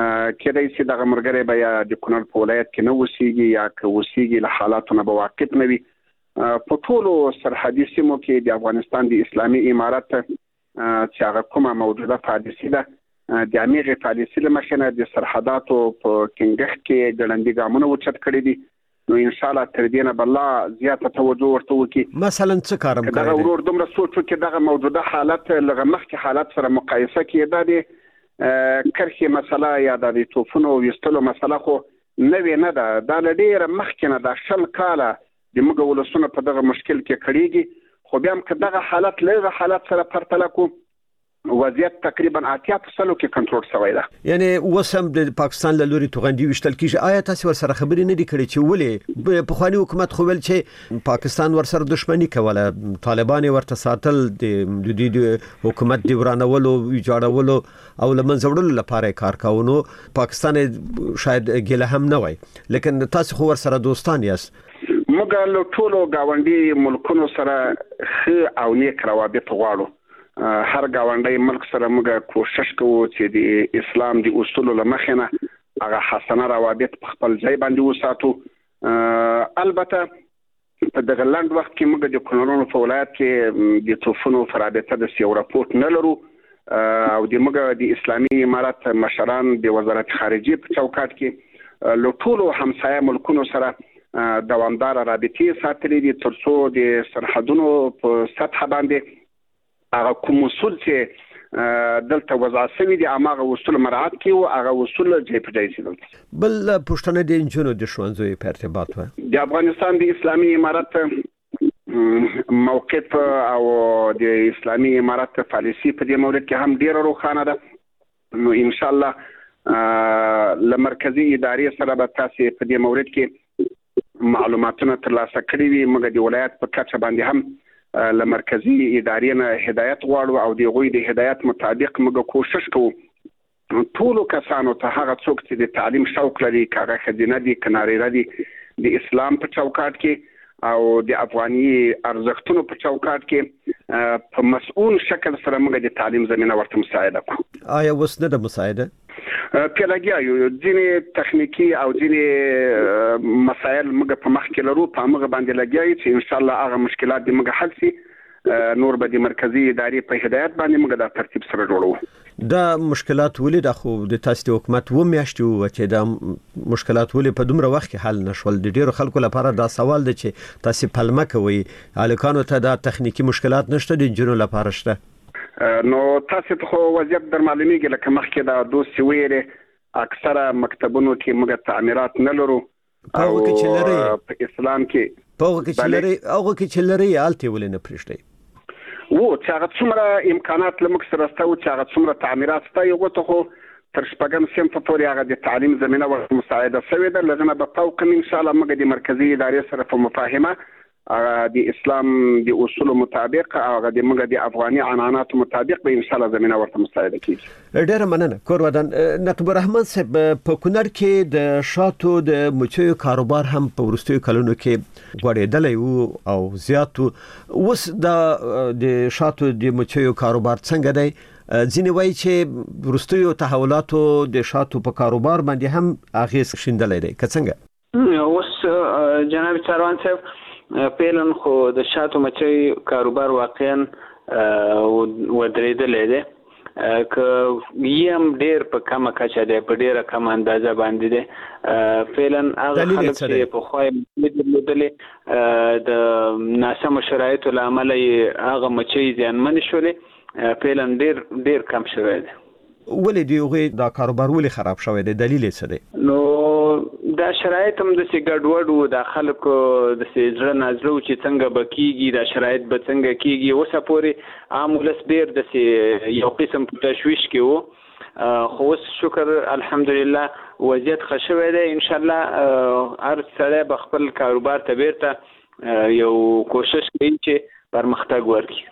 کېدای شي دغه مرګري به یا د کونړ په ولایت کې نه اوسېږي یا که اوسېږي له حالاتو نه به واقف نه وي. په ټولو سرحدي سیمو کې د افغانستان د اسلامي امارت چې هغه کومه موجوده پالیسي ده د همېغې پالیسي له مخې نه د سرحداتو په ټینګښت کې ګړندي ګامونه اوچت کړي دي. نو ان شاء الله تر دې نه به الله زیاته توجه ورته وکړي. مثلا څه کارم کوي دغه ورور دومره سوچ وکړي دغه موجوده حالت لږ مخکې حالت سره مقایسه کړي. دا د کرخي مسله یا د توفونو ویستلو مسله خو نوې نه ده. دا له ډېره مخکې نه د 10 کاله د موږ ولسونه په دغه مشکل کې کړيږي. خو بیا هم که دغه حالت له حالت سره پرتله کو وضعیت تقریبا 80% کې کنټرول شوی ده. یعنی وسم د پاکستان له لوري توغندي وشتل کیږي. آیا تاسو ور سره خبرې نه دي کړې چې ولې په خواني حکومت خو ول چې پاکستان ور سره دښمنی کوله، طالبان ورته ساتل د حکومت دی ورانولو ویجاړولو او لمنځه وړلو لپاره کار کاونو، پاکستان شاید ګله هم نه وای، لیکن تاسو خو ور سره دوستان یاست. موږ له ټولو گاونډي ملکونو سره ښه او نیک روابط غواړو. هر گاونډي ملک سره موږ کوشش کوو چې د اسلام د اصولو له مخې نه هغه حسنه روابط په خپل ځای باندې وساتو. البته په دغه لاند وخت کې موږ د کونړ په ولایت کې د توفونو فرابطه د یو راپورټ نه لرو او د موږ د اسلامي امارت مشران د وزارت خارجه په چوکاټ کې له ټولو همسایه ملکونو سره دوامدار رابطې ساتلې دي ترڅو د سرحدونو په سطح باندې هغه کوم اصول چې دلته وضع شوي دي هغه اصول مراعات کړي او هغه اصول ځای په ځای شي. بل پښتنه د انجونو د ښوونځیو په ارتباط و د افغانستان د اسلامي امارت موقف او د اسلامي امارت پالیسي په دې مورد کې هم ډیره روښانه ده. نو ان شاء الله له مرکزی ادارې سره به تاسو په دې مورد کې معلوماتونه ترلاسه کړئ وي. موږ د ولایت په کچه باندې هم له مرکزی ادارې نه هدایت غواړو او د غوي د هدایت مطابق موږ کوشش کوو ټولو کسانو ته هغه څوک چې د تعلیم شوق لري، کاغه خزینه دي، کناري دي، د اسلام په چوکاټ کې او د افغاني ارزښتونو په چوکاټ کې په مسؤل شکل سره موږ د تعلیم زمينه ورته مساعده کوو. آیا وسنه د مساعده پیلګیا یو ځینې تخنیکی او ځینې مسایل موږ په مخ کې لرو، په موږ باندې لګیایي چې ان شاء الله هغه مشکلات د موږ حل شي. نور به د مرکزی ادارې په هدایت باندې موږ د ترتیب سره جوړو. دا مشکلات ولې د خو د تاسو حکومت و میاشتو چې دا مشکلات ولې په دومره وخت کې حل نشول؟ د ډیرو خلکو لپاره دا سوال دی چې تاسو پلمه کوي الکانو ته دا تخنیکی مشکلات نشته د جنو لپاره شته. نو تاسو ته خو وضعیت در معلومیږي لکه مخکې دا دوه ویلې اکثره مکتبونو کې موږ تعمیرات نه لرو او په اسلام کې هغه کې چې لري آلته ولې نه پرېږدي و چې هغه څومره امکانات لمک سره ستو چې هغه څومره تعمیرات ستای یو ته خو تر شپږم سیم په پورې هغه د تعلیم زمينه ورته مساعده شوې ده. لږه به فوق ان شاء الله موږ د مرکزی ادارې سره په مفاهمه د اسلام د اصول مطابق هغه د موږ د افغاني عنعنات مطابق به ان شاء الله زمينه ورته مساعده کیږي. ډیره مننه. کور ودان نقیب الرحمن صاحب، په کونړ کې د شاتو د مچیو کاروبار هم په ورستیو کلونو کې غوړېدلی وو او زیات وس د شاتو د مچیو کاروبار څنګه دی؟ ځینې وایي چې ورستیو تحولاتو د شاتو په کاروبار باندې هم اغیز شیندلی دی، که څنګه؟ اوس جناب چاروان صاحب پیلن خو د شاتو مچۍ کاروبار واقعا ودرېدلی دی، که یم ډېر په کمه کچه دی، په ډېره کم اندازه باندې دی. پیلن هغه خلک چې پخوا یې درلودلې د ناسمو شرایطو له امله یې هغه مچۍ زیانمنې شولې، پیلن ډېر کم شوی دی. ولې دی هغه دا کاروبار ولې خراب شوی دی؟ دلیل یې څه دی؟ نو دا شرایط هم د سی ګډوډ وو، د خلکو د سی ځړه نازلو چې څنګه بکیږي، دا شرایط به څنګه کیږي، اوسه پورې عام ولس ډیر د سی یو قسم تشویش کې وو. خو اوس شکر الحمدلله وضعیت ښه شوی دی. ان شاء الله هر سړی به خپل کاروبار ته بیرته یو کوشش کوي چې پرمختګ وکړي.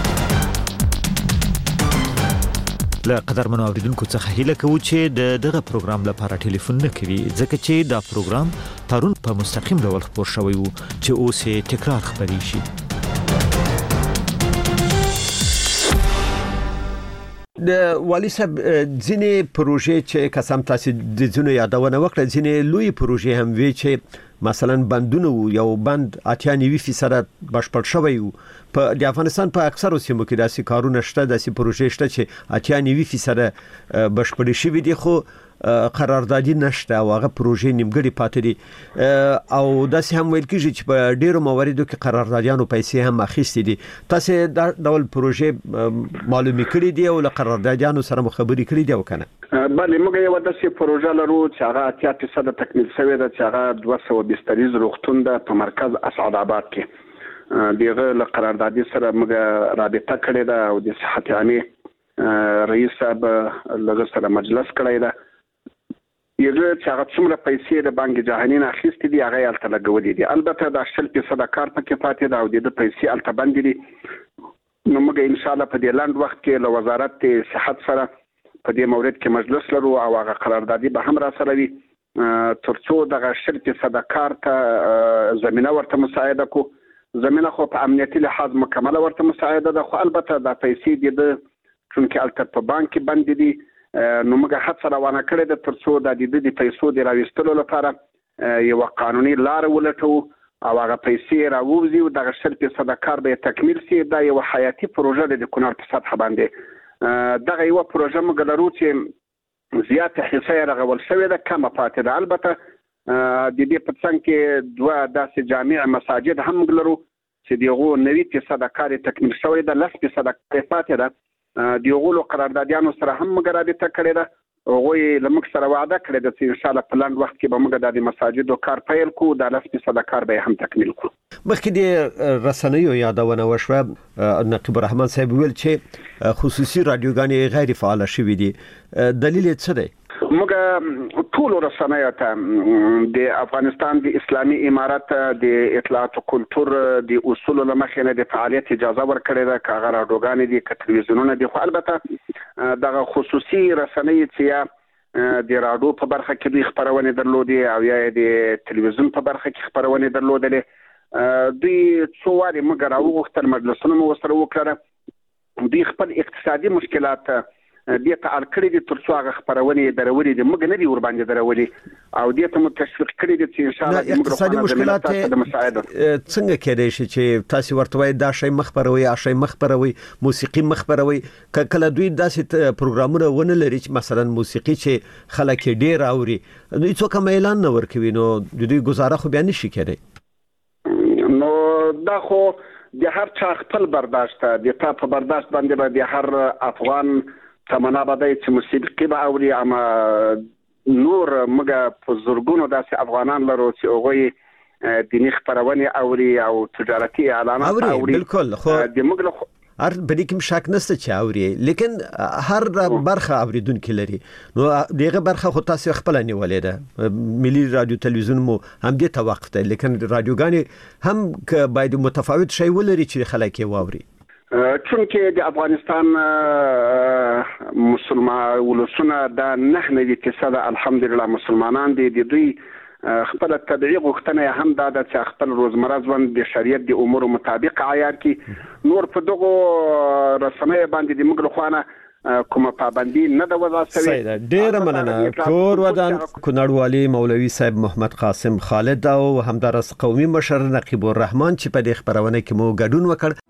له قدرمنو اوریدونکو څخه هیله کوو چې دغه پروګرام لپاره ټلیفون نه کوي، ځکه چې دا پروګرام پرون په مستقیم ډول خپور شوی وو چې اوس یې تکرار خبري شي. د والی صاحب ځینې پروژې چې قسم تاسو د ځینو یادونه وکړه ځینې لوی پروژې هم وی چې مثلا بندونه یو بند 98% بشپړ شوی وو په د افغانستان په اکثر سیمو کې داسې کارونه شته داسې پروژې شته چې 98% بشپړ شوی دي خو قراردادي نشته او هغه پروژې نیمګړې پاتې دي او داسې هم ویل کېږي چې په ډیرو مواردو کې قراردادیانو پیسې هم اخیستې دي تاسو دا ډول پروژې معلومي کړې دي او له قراردادیانو سره مخابري کړې دي او کنه بله موږ یو داسې پروژه لرو چې هغه 80% تکمیل شوې ده چې هغه 200 بستریز روغتون ده په مرکز اسعد آباد کې دغه له قراردادي سره موږ رابطه کړې ده او د صحت عامه رئیس صاحب لږ سره مجلس کړی ده یغه چې هغه څومره پیسې د بانک جهاني نه اخیستې دي هغه الته لګولې دي البته د 80% کار پکې پاتې ده او د پیسې الته باندې دي نو موږ ان شاء الله په دې لاند وخت کې له وزارت صحت سره په دې مورید کې مجلس لرو او هغه قراردادي به هم را سره وي ترڅو د 80% کار ته زمينه ورته مساعده کو زمينه خو په امنیتي لحاظ مکمله ورته مساعده ده خو البته د پیسې د چونکه الته په بانک باندې دي نو موږ هڅه روانه کړې ده ترڅو د پیسو د راوستلو لپاره یو قانوني لار ولټو او هغه پیسې راووزي او د 80% کار به تکمیل شي دا یو حیاتي پروژه ده د کونړ په سطح باندې دغه یو پروژه موږ لرو چې زیاته حصه راغول شوې ده کمه پاتې ده البته د دې په څنګ کې دوه داسې جامع مساجد هم موږ لرو چې دغه 90% کار تکمیل شوی ده 10% پاتې ده د یوغلو قراردادیانو سره هم موږ رابطه کړې ده هغه لمک سره وعده کړې ده چې ان شاء الله په لاند وخت کې به موږ د مساجدو کار پیل کوو د 10% کار به هم تکمیل کوو مخکې د رسنیو یادونه وشوه نقیب الرحمن صاحب ویل چې خصوصي رادیوګانې غیر فعال شوې دي دلیل څه دی موږ ټول رسنیو ته د افغانستان د اسلامي امارات د اطلاعات او کلتور د اصول لمخې نه د فعالیت اجازه ورکړې ده کاغه رادیوګانې دي تلویزیونونه دي خو البته دغه خصوصي رسنۍ چې د رادیو په برخه کې د خبرونه درلودي او یا د تلویزیون په برخه کې خبرونه درلودلې دوی څو واري موږ راوغوښتل مجلسونه مو سره وکړه دوی خپل اقتصادي مشکلات دې ته الکړې دي ترڅو هغه خبرونه درولې دي موږ نه دي ور باندې درولې او دې ته متشوق کړې دي چې ان شاء الله موږ اقتصادي مشکلات څنګه کېدای شي چې تاسو ورته وایي دا شی مخبروي یا شی مخبروي موسیقي مخبروي کله دوی داسې پروګرامونه ونه لري چې مثلا موسیقي چې خلک ډیر اوري دوی څوک اعلان نه ورکوي نو دوی گزاره خو بیا نشي کېدای نو دا خو د هر چا خپل برداشت د تا په برداشت باندې به د هر افغان تمنا بدای چې موسیقي به اوري اما نور موږ په زورګونو داسې افغانان لرو چې هغه دینی خبرونه اوري او تجارتي اعلانات اوري بالکل خو د موږ هر بری کوم شک نشته چې اوري لیکن هر برخه اوریدونکو لري نو دغه برخه خو تاسو خپل نیولې ده ملي رادیو تلویزیون مو هم دې توقف ده لیکن رادیوګانې هم باید متفاوت شی ولري چې خلک یې واوري چونکه د افغانستان مسلمان ولسونه د 9% الحمدلله مسلمانان دي د دوی خپل طبيعي غوښتنه هم دا د خپل روزمره ژوند د شریعت د امور مطابق عیار کی نور په دغه رسنۍ باندې د موږ خوانه کومه پابندي نه د وضع شوی ډیر مننه کور ودان کونړوالي مولوي صاحب محمد قاسم خالد او همدارس قومي مشر نقیب الرحمن چې په دې خبرونه کې مو ګډون وکړ